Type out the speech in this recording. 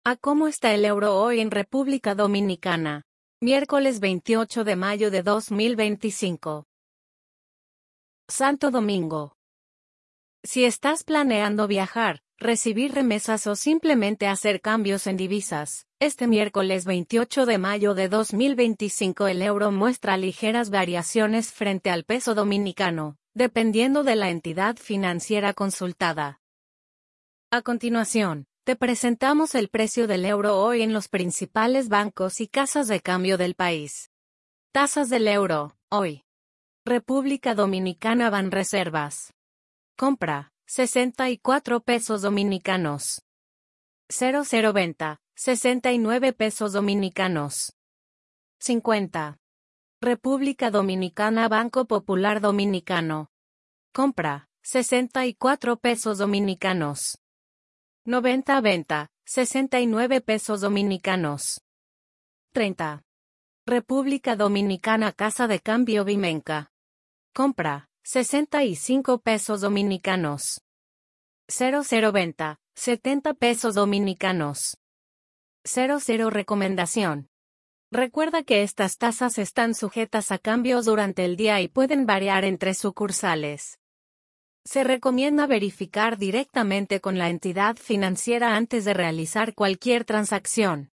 ¿A cómo está el euro hoy en República Dominicana? Miércoles 28 de mayo de 2025. Santo Domingo. Si estás planeando viajar, recibir remesas o simplemente hacer cambios en divisas, este miércoles 28 de mayo de 2025 el euro muestra ligeras variaciones frente al peso dominicano, dependiendo de la entidad financiera consultada. A continuación, te presentamos el precio del euro hoy en los principales bancos y casas de cambio del país. Tasas del euro, hoy. República Dominicana Banreservas. Compra, 64 pesos dominicanos. 00 venta, 69 pesos dominicanos. 50. República Dominicana Banco Popular Dominicano. Compra, 64 pesos dominicanos. 90 venta, 69 pesos dominicanos. 30. República Dominicana Casa de Cambio Vimenca. Compra, 65 pesos dominicanos. 00 venta, 70 pesos dominicanos. 00 recomendación. Recuerda que estas tasas están sujetas a cambios durante el día y pueden variar entre sucursales. Se recomienda verificar directamente con la entidad financiera antes de realizar cualquier transacción.